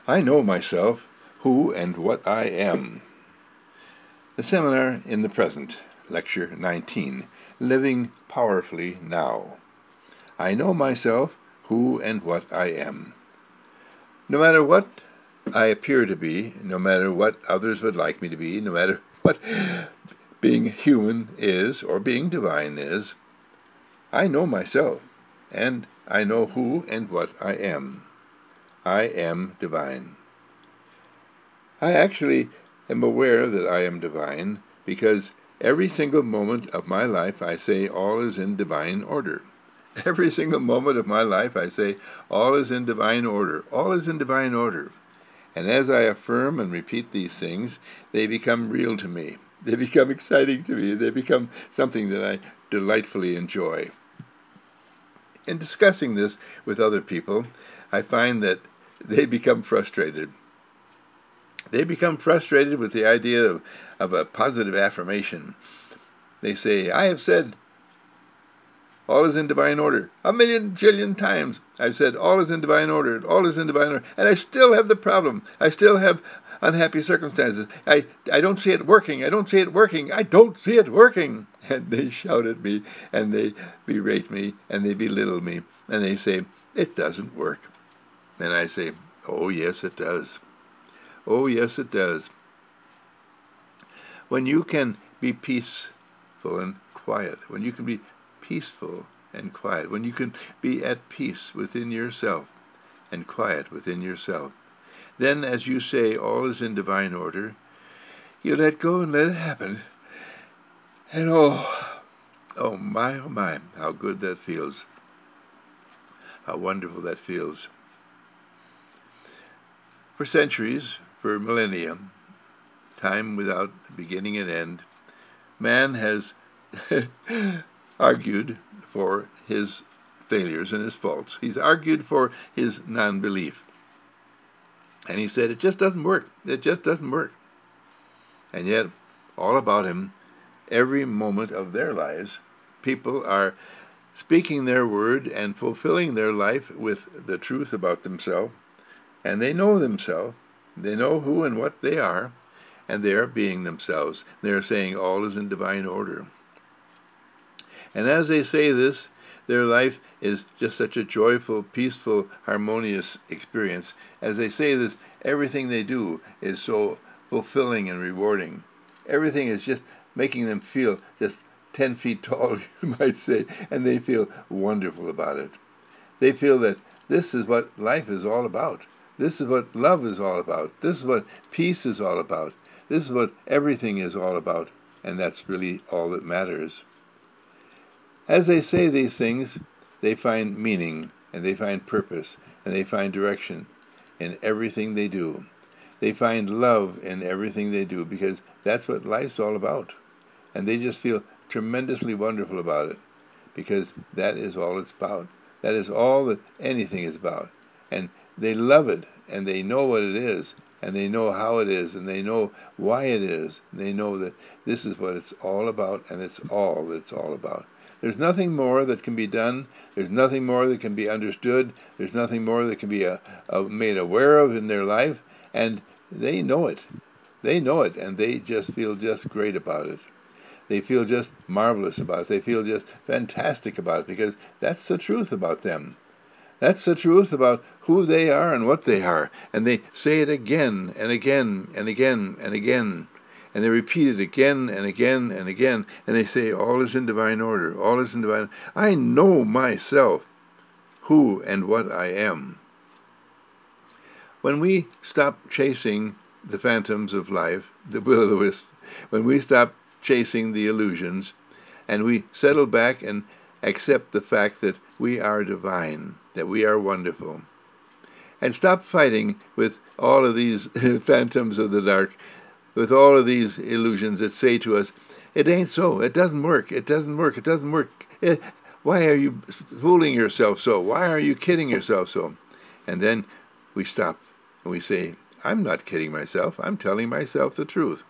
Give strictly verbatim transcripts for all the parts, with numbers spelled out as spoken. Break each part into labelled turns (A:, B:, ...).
A: I know myself, who and what I am. The Seminar in the Present, Lecture nineteen, Living Powerfully Now. I know myself, who and what I am. No matter what I appear to be, no matter what others would like me to be, no matter what being human is or being divine is, I know myself, and I know who and what I am. I am divine. I actually am aware that I am divine because every single moment of my life I say all is in divine order. Every single moment of my life I say all is in divine order. All is in divine order. And as I affirm and repeat these things, they become real to me. They become exciting to me. They become something that I delightfully enjoy. In discussing this with other people, I find that they become frustrated. They become frustrated with the idea of, of a positive affirmation. They say, I have said all is in divine order. A million jillion times I've said all is in divine order, all is in divine order, and I still have the problem. I still have unhappy circumstances. I, I don't see it working. I don't see it working. I don't see it working. And they shout at me, and they berate me, and they belittle me, and they say, it doesn't work. And I say, oh, yes, it does. Oh, yes, it does. When you can be peaceful and quiet, when you can be peaceful and quiet, when you can be at peace within yourself and quiet within yourself, then as you say all is in divine order, you let go and let it happen. And oh, oh my, oh my, how good that feels. How wonderful that feels. For centuries, for millennia, time without beginning and end, man has argued for his failures and his faults. He's argued for his non-belief. And he said, it just doesn't work. It just doesn't work. And yet, all about him, every moment of their lives, people are speaking their word and fulfilling their life with the truth about themselves. And they know themselves. They know who and what they are. And they are being themselves. They are saying all is in divine order. And as they say this, their life is just such a joyful, peaceful, harmonious experience. As they say this, everything they do is so fulfilling and rewarding. Everything is just making them feel just ten feet tall, you might say, and they feel wonderful about it. They feel that this is what life is all about. This is what love is all about. This is what peace is all about. This is what everything is all about, and that's really all that matters. As they say these things, they find meaning, and they find purpose, and they find direction in everything they do. They find love in everything they do, because that's what life's all about. And they just feel tremendously wonderful about it, because that is all it's about. That is all that anything is about. And they love it, and they know what it is, and they know how it is, and they know why it is. And they know that this is what it's all about, and it's all that it's all about. There's nothing more that can be done. There's nothing more that can be understood. There's nothing more that can be uh, uh, made aware of in their life. And they know it. They know it, and they just feel just great about it. They feel just marvelous about it. They feel just fantastic about it, because that's the truth about them. That's the truth about who they are and what they are. And they say it again and again and again and again. And they repeat it again and again and again. And they say, all is in divine order. All is in divine order. I know myself, who and what I am. When we stop chasing the phantoms of life, the will-o'-the-wisp, when we stop chasing the illusions, and we settle back and accept the fact that we are divine, that we are wonderful, and stop fighting with all of these phantoms of the dark, with all of these illusions that say to us, it ain't so, it doesn't work, it doesn't work, it doesn't work. It, why are you fooling yourself so? Why are you kidding yourself so? And then we stop and we say, I'm not kidding myself, I'm telling myself the truth.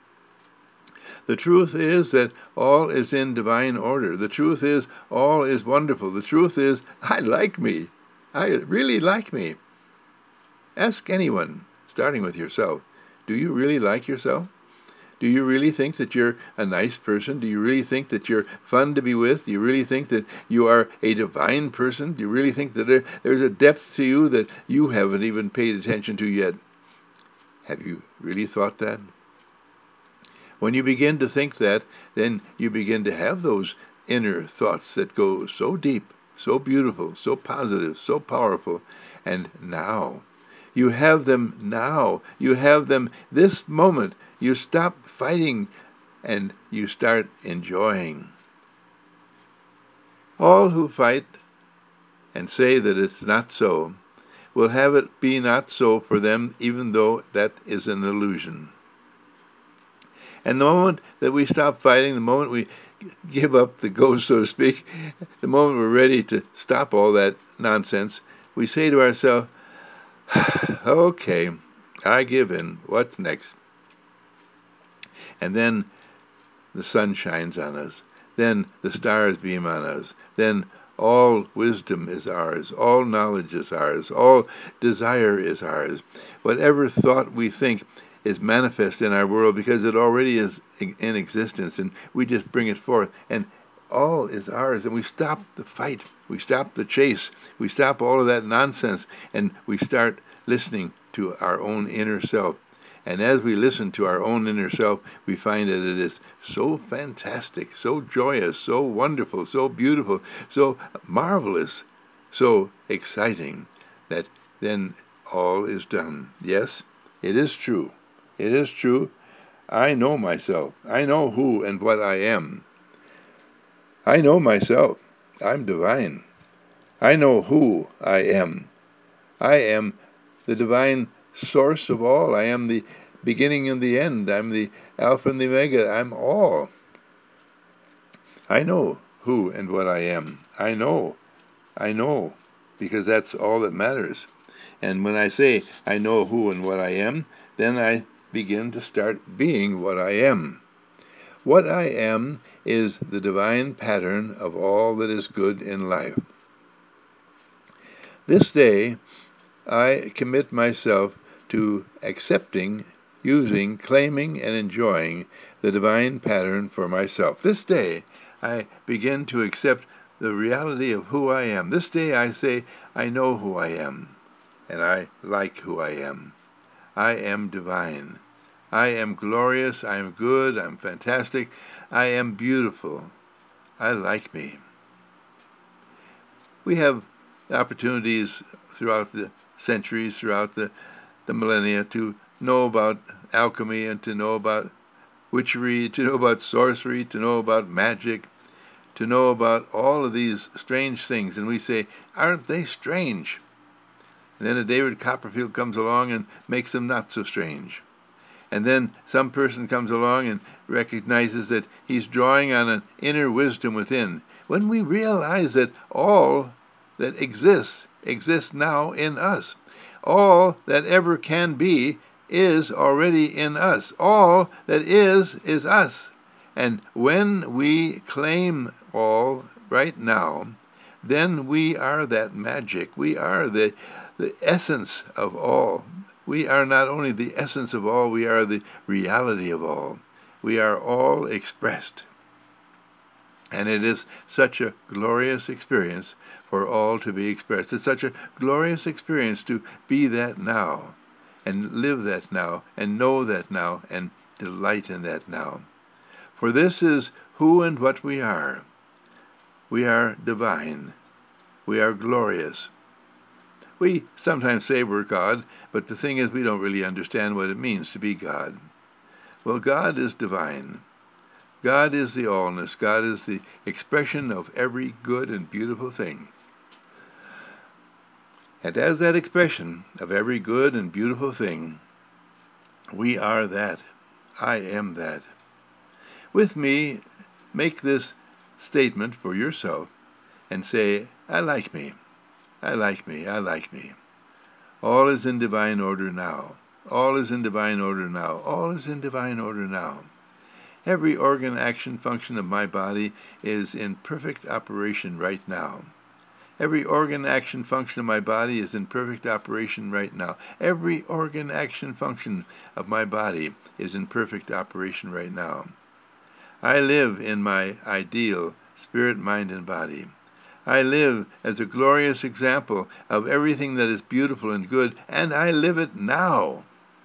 A: The truth is that all is in divine order. The truth is all is wonderful. The truth is I like me. I really like me. Ask anyone, starting with yourself, do you really like yourself? Do you really think that you're a nice person? Do you really think that you're fun to be with? Do you really think that you are a divine person? Do you really think that there, there's a depth to you that you haven't even paid attention to yet? Have you really thought that? When you begin to think that, then you begin to have those inner thoughts that go so deep, so beautiful, so positive, so powerful. And now, you have them now. You have them this moment. You stop fighting and you start enjoying. All who fight and say that it's not so will have it be not so for them, even though that is an illusion. And the moment that we stop fighting, the moment we give up the ghost, so to speak, the moment we're ready to stop all that nonsense, we say to ourselves, okay, I give in. What's next? And then the sun shines on us. Then the stars beam on us. Then all wisdom is ours. All knowledge is ours. All desire is ours. Whatever thought we think is manifest in our world because it already is in existence, and we just bring it forth, and all is ours, and we stop the fight. We stop the chase. We stop all of that nonsense, and we start listening to our own inner self. And as we listen to our own inner self, we find that it is so fantastic, so joyous, so wonderful, so beautiful, so marvelous, so exciting, that then all is done. Yes, it is true. It is true. I know myself. I know who and what I am. I know myself. I'm divine. I know who I am. I am the divine source of all. I am the beginning and the end. I'm the Alpha and the Omega. I'm all. I know who and what I am. I know. I know. Because that's all that matters. And when I say I know who and what I am, then I begin to start being what I am. What I am is the divine pattern of all that is good in life. This day, I commit myself to accepting, using, claiming, and enjoying the divine pattern for myself. This day, I begin to accept the reality of who I am. This day, I say, I know who I am, and I like who I am. I am divine. I am glorious. I am good. I'm fantastic. I am beautiful. I like me. We have opportunities throughout the centuries, throughout the, the millennia, to know about alchemy and to know about witchery, to know about sorcery, to know about magic, to know about all of these strange things. And we say, aren't they strange? And then a David Copperfield comes along and makes them not so strange. And then some person comes along and recognizes that he's drawing on an inner wisdom within. When we realize that all that exists, exists now in us. All that ever can be is already in us. All that is, is us. And when we claim all right now, then we are that magic. We are the, the essence of all. We are not only the essence of all, we are the reality of all. We are all expressed. And it is such a glorious experience for all to be expressed. It's such a glorious experience to be that now, and live that now, and know that now, and delight in that now. For this is who and what we are. We are divine. We are glorious. We sometimes say we're God, but the thing is we don't really understand what it means to be God. Well, God is divine. God is the allness. God is the expression of every good and beautiful thing. And as that expression of every good and beautiful thing, we are that. I am that. With me, make this statement for yourself and say, I like me. I like me. I like me. All is in divine order now. All is in divine order now. All is in divine order now. Every organ, action, function of my body is in perfect operation right now. Every organ, action, function of my body is in perfect operation right now. Every organ, action, function of my body is in perfect operation right now. I live in my ideal spirit, mind, and body. I live as a glorious example of everything that is beautiful and good, and I live it now.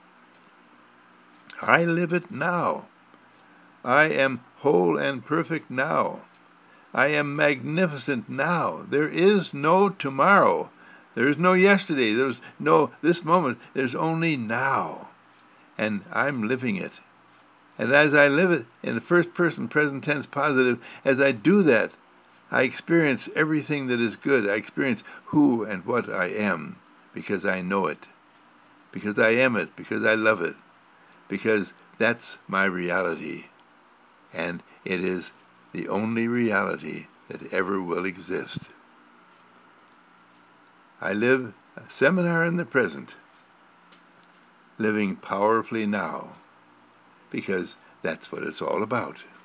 A: I live it now. I am whole and perfect now. I am magnificent now. There is no tomorrow. There is no yesterday. There's no this moment. There's only now. And I'm living it. And as I live it in the first person present tense positive, as I do that, I experience everything that is good. I experience who and what I am because I know it. Because I am it. Because I love it. Because that's my reality. And it is the only reality that ever will exist. I live a seminar in the present, living powerfully now, because that's what it's all about.